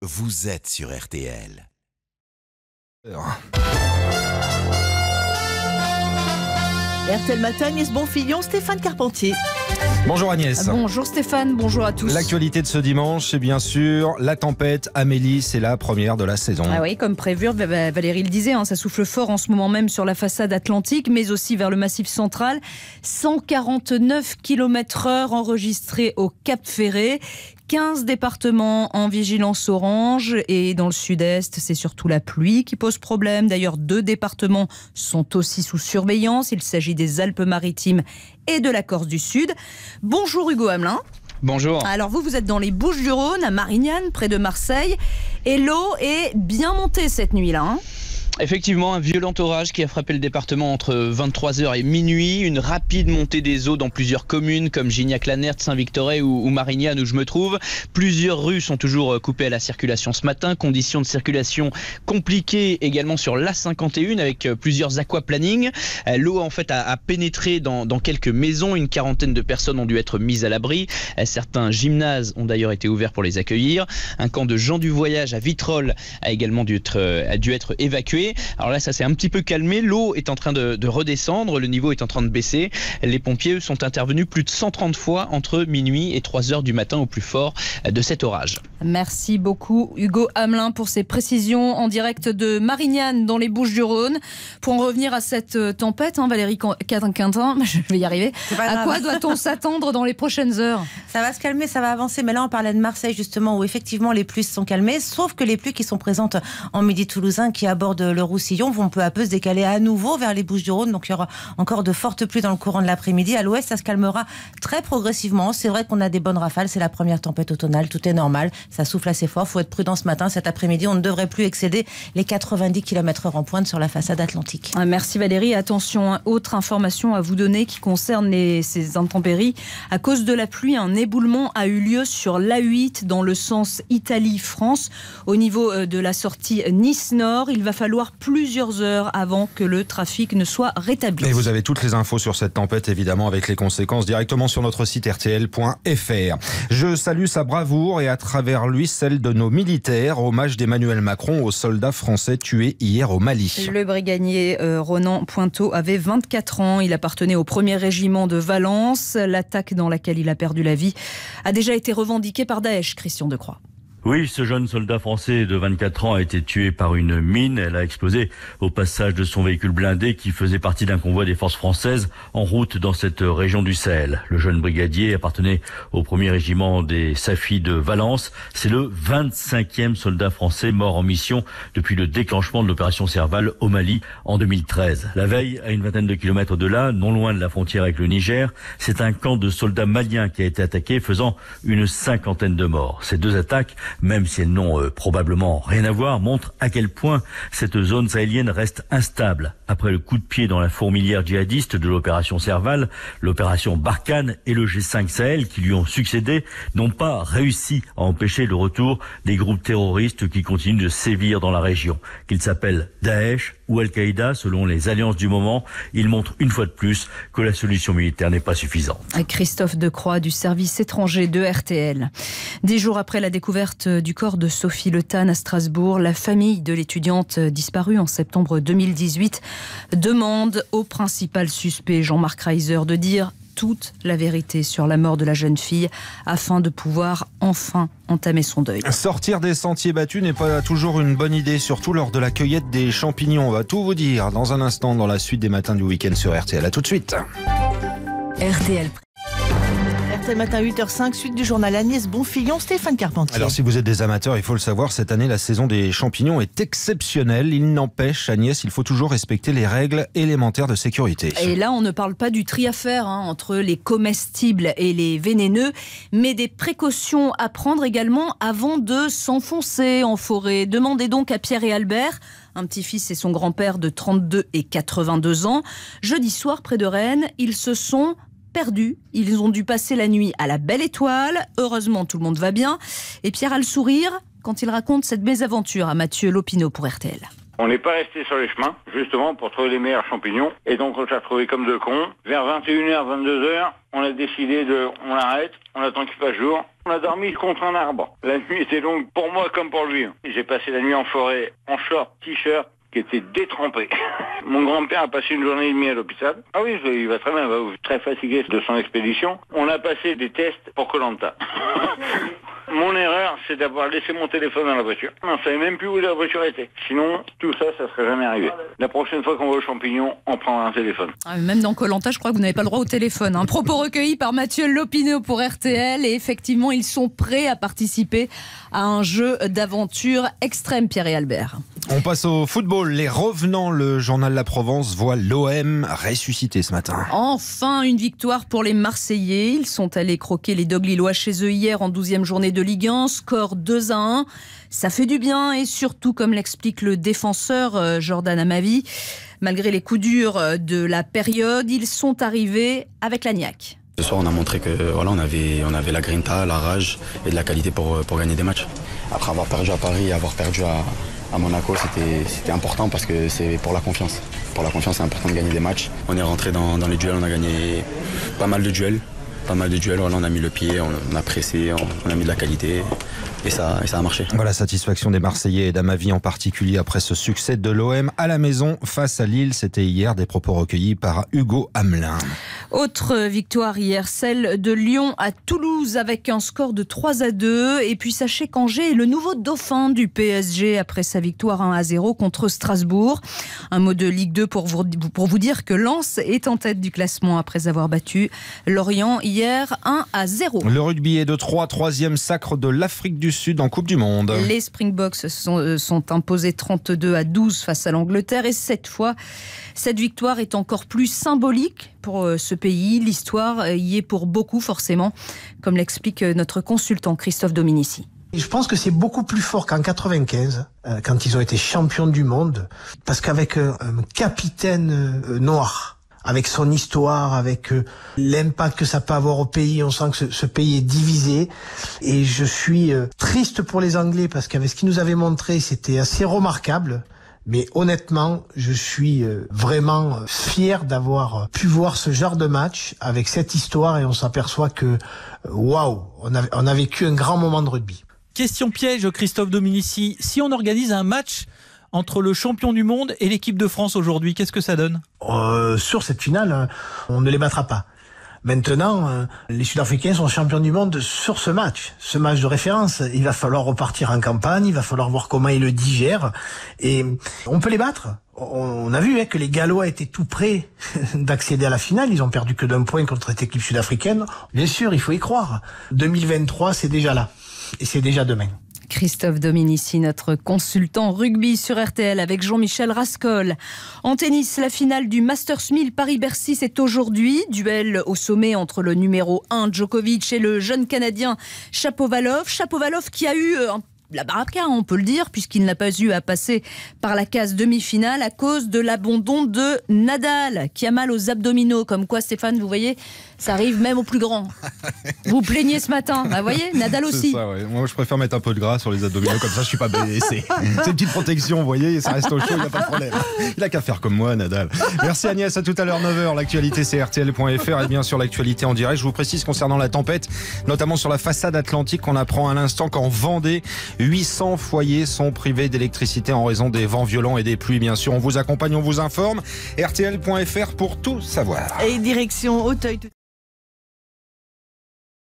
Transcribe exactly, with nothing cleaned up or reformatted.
Vous êtes sur R T L. R T L Matin, Agnès Bonfillon, Stéphane Carpentier. Bonjour Agnès. Bonjour Stéphane, bonjour à tous. L'actualité de ce dimanche, c'est bien sûr la tempête Amélie, c'est la première de la saison. Ah oui, comme prévu, Valérie le disait, hein, ça souffle fort en ce moment même sur la façade atlantique, mais aussi vers le Massif central. cent quarante-neuf kilomètres heure enregistrés au Cap Ferré. quinze départements en vigilance orange et dans le sud-est, c'est surtout la pluie qui pose problème. D'ailleurs, deux départements sont aussi sous surveillance. Il s'agit des Alpes-Maritimes et de la Corse du Sud. Bonjour Hugo Hamelin. Bonjour. Alors vous, vous êtes dans les Bouches-du-Rhône, à Marignane, près de Marseille. Et l'eau est bien montée cette nuit-là, hein. Effectivement, un violent orage qui a frappé le département entre vingt-trois heures et minuit. Une rapide montée des eaux dans plusieurs communes comme Gignac-Lanert, Saint-Victoré ou, ou Marignane où je me trouve. Plusieurs rues sont toujours coupées à la circulation ce matin. Conditions de circulation compliquées également sur l'A cinquante et un avec plusieurs aquaplaning. L'eau en fait a, a pénétré dans, dans quelques maisons. Une quarantaine de personnes ont dû être mises à l'abri. Certains gymnases ont d'ailleurs été ouverts pour les accueillir. Un camp de gens du voyage à Vitrolles a également dû être, a dû être évacué. Alors là, ça s'est un petit peu calmé. L'eau est en train de, de redescendre. Le niveau est en train de baisser. Les pompiers, eux, sont intervenus plus de cent trente fois entre minuit et trois heures du matin au plus fort de cet orage. Merci beaucoup Hugo Hamelin pour ces précisions en direct de Marignane dans les Bouches-du-Rhône. Pour en revenir à cette tempête, hein, Valérie Quintin, je vais y arriver. À quoi doit-on s'attendre dans les prochaines heures? Ça va se calmer, ça va avancer. Mais là, on parlait de Marseille justement où effectivement les pluies se sont calmées. Sauf que les pluies qui sont présentes en Midi toulousain qui abordent le Roussillon vont peu à peu se décaler à nouveau vers les Bouches-du-Rhône. Donc il y aura encore de fortes pluies dans le courant de l'après-midi. À l'ouest, ça se calmera très progressivement. C'est vrai qu'on a des bonnes rafales. C'est la première tempête automnale. Tout est normal. Ça souffle assez fort. Il faut être prudent ce matin. Cet après-midi, on ne devrait plus excéder les quatre-vingt-dix kilomètres heure en pointe sur la façade atlantique. Merci Valérie. Attention, autre information à vous donner qui concerne les, ces intempéries. À cause de la pluie, un éboulement a eu lieu sur l'A huit dans le sens Italie-France. Au niveau de la sortie Nice-Nord, il va falloir plusieurs heures avant que le trafic ne soit rétabli. Et vous avez toutes les infos sur cette tempête, évidemment, avec les conséquences directement sur notre site R T L point F R. Je salue sa bravoure et à travers lui celle de nos militaires. Hommage d'Emmanuel Macron aux soldats français tués hier au Mali. Le brigadier euh, Ronan Pointeau avait vingt-quatre ans. Il appartenait au premier régiment de Valence. L'attaque dans laquelle il a perdu la vie a déjà été revendiquée par Daesh, Christian Decroix. Oui, ce jeune soldat français de vingt-quatre ans a été tué par une mine. Elle a explosé au passage de son véhicule blindé qui faisait partie d'un convoi des forces françaises en route dans cette région du Sahel. Le jeune brigadier appartenait au premier régiment des Safis de Valence. C'est le vingt-cinquième soldat français mort en mission depuis le déclenchement de l'opération Serval au Mali en deux mille treize. La veille, à une vingtaine de kilomètres de là, non loin de la frontière avec le Niger, c'est un camp de soldats maliens qui a été attaqué, faisant une cinquantaine de morts. Ces deux attaques, même si elles n'ont euh, probablement rien à voir, montrent à quel point cette zone sahélienne reste instable. Après le coup de pied dans la fourmilière djihadiste de l'opération Serval, l'opération Barkhane et le G cinq Sahel qui lui ont succédé n'ont pas réussi à empêcher le retour des groupes terroristes qui continuent de sévir dans la région. Qu'ils s'appellent Daesh ou Al-Qaïda, selon les alliances du moment, ils montrent une fois de plus que la solution militaire n'est pas suffisante. Christophe Decroix du service étranger de R T L. Dix jours après la découverte du corps de Sophie Le Tan à Strasbourg, la famille de l'étudiante disparue en septembre deux mille dix-huit demande au principal suspect, Jean-Marc Reiser, de dire toute la vérité sur la mort de la jeune fille afin de pouvoir enfin entamer son deuil. Sortir des sentiers battus n'est pas toujours une bonne idée, surtout lors de la cueillette des champignons. On va tout vous dire dans un instant dans la suite des matins du week-end sur R T L. À tout de suite. R T L. R T L Matin huit heures cinq, suite du journal Agnès Bonfillon, Stéphane Carpentier. Alors si vous êtes des amateurs, il faut le savoir, cette année la saison des champignons est exceptionnelle. Il n'empêche, Agnès, il faut toujours respecter les règles élémentaires de sécurité. Et là, on ne parle pas du tri à faire hein, entre les comestibles et les vénéneux, mais des précautions à prendre également avant de s'enfoncer en forêt. Demandez donc à Pierre et Albert, un petit-fils et son grand-père de trente-deux et quatre-vingt-deux ans. Jeudi soir, près de Rennes, ils se sont perdus. Ils ont dû passer la nuit à la Belle Étoile. Heureusement, tout le monde va bien. Et Pierre a le sourire quand il raconte cette mésaventure à Mathieu Lopineau pour R T L. On n'est pas resté sur les chemins, justement, pour trouver les meilleurs champignons. Et donc, on s'est retrouvés comme deux cons. Vers vingt et une heures, vingt-deux heures, on a décidé de... On l'arrête, on attend qu'il fasse jour. On a dormi contre un arbre. La nuit était longue pour moi comme pour lui. J'ai passé la nuit en forêt, en short, t-shirt, qui était détrempé. Mon grand-père a passé une journée et demie à l'hôpital. Ah oui, il va très bien, il va très fatigué de son expédition. On a passé des tests pour Koh-Lanta. Mon erreur, c'est d'avoir laissé mon téléphone dans la voiture. On ne savait même plus où la voiture était. Sinon, tout ça, ça serait jamais arrivé. La prochaine fois qu'on va aux champignons, on prendra un téléphone. Ah, même dans Koh-Lanta, je crois que vous n'avez pas le droit au téléphone. Un propos recueilli par Mathieu Lopineau pour R T L. Et effectivement, ils sont prêts à participer à un jeu d'aventure extrême, Pierre et Albert. On passe au football. Les revenants, le journal La Provence voit l'O M ressusciter ce matin. Enfin, une victoire pour les Marseillais. Ils sont allés croquer les Dogs lillois chez eux hier en douzième journée de Ligue un. Score deux à un. Ça fait du bien et surtout, comme l'explique le défenseur Jordan Amavi, malgré les coups durs de la période, ils sont arrivés avec la niaque. Ce soir, on a montré que voilà, on avait, on avait la grinta, la rage et de la qualité pour, pour gagner des matchs. Après avoir perdu à Paris et avoir perdu à, à Monaco, c'était, c'était important parce que c'est pour la confiance. Pour la confiance, c'est important de gagner des matchs. On est rentré dans, dans les duels, on a gagné pas mal de duels. Pas mal de duels, voilà, on a mis le pied, on a pressé, on a mis de la qualité et ça, et ça a marché. Voilà, satisfaction des Marseillais et d'Amavi en particulier après ce succès de l'O M à la maison face à Lille. C'était hier, des propos recueillis par Hugo Hamelin. Autre victoire hier, celle de Lyon à Toulouse avec un score de trois à deux. Et puis sachez qu'Angers est le nouveau dauphin du P S G après sa victoire un à zéro contre Strasbourg. Un mot de Ligue deux pour vous, pour vous dire que Lens est en tête du classement après avoir battu Lorient hier un à zéro. Le rugby est de trois, troisième sacre de l'Afrique du Sud en Coupe du Monde. Les Springboks sont, sont imposés trente-deux à douze face à l'Angleterre et cette fois, cette victoire est encore plus symbolique pour ce pays. L'histoire y est pour beaucoup forcément, comme l'explique notre consultant Christophe Dominici. Je pense que c'est beaucoup plus fort qu'en quatre-vingt-quinze, euh, quand ils ont été champions du monde, parce qu'avec euh, un capitaine euh, noir, avec son histoire, avec euh, l'impact que ça peut avoir au pays, on sent que ce, ce pays est divisé. Et je suis euh, triste pour les Anglais, parce qu'avec ce qu'ils nous avaient montré, c'était assez remarquable. Mais honnêtement, je suis euh, vraiment fier d'avoir pu voir ce genre de match avec cette histoire, et on s'aperçoit que, waouh, wow, on a, on a vécu un grand moment de rugby. Question piège, Christophe Dominici. Si on organise un match entre le champion du monde et l'équipe de France aujourd'hui, qu'est-ce que ça donne ? euh, Sur cette finale, on ne les battra pas. Maintenant, euh, les Sud-Africains sont champions du monde sur ce match. Ce match de référence, il va falloir repartir en campagne, il va falloir voir comment ils le digèrent. Et on peut les battre. On a vu hein, que les Gallois étaient tout prêts d'accéder à la finale. Ils ont perdu que d'un point contre cette équipe sud-africaine. Bien sûr, il faut y croire. deux mille vingt-trois, c'est déjà là. Et c'est déjà demain. Christophe Dominici, notre consultant rugby sur R T L avec Jean-Michel Rascol. En tennis, la finale du Masters mille Paris-Bercy, c'est aujourd'hui. Duel au sommet entre le numéro un Djokovic et le jeune Canadien Shapovalov. Shapovalov qui a eu un la baraka, on peut le dire, puisqu'il n'a pas eu à passer par la case demi-finale à cause de l'abandon de Nadal, qui a mal aux abdominaux. Comme quoi, Stéphane, vous voyez, ça arrive même aux plus grands. Vous plaignez ce matin, vous voyez, Nadal aussi. C'est ça, ouais. Moi, je préfère mettre un peu de gras sur les abdominaux, comme ça, je ne suis pas blessé. C'est une petite protection, vous voyez, ça reste au chaud, il n'y a pas de problème. Il n'a qu'à faire comme moi, Nadal. Merci Agnès, à tout à l'heure, neuf heures. L'actualité, c'est R T L point F R et bien sûr l'actualité en direct. Je vous précise concernant la tempête, notamment sur la façade atlantique, qu'on apprend à l'instant qu'en Vendée, huit cents foyers sont privés d'électricité en raison des vents violents et des pluies. Bien sûr, on vous accompagne, on vous informe. R T L point F R pour tout savoir. Et direction Auteuil.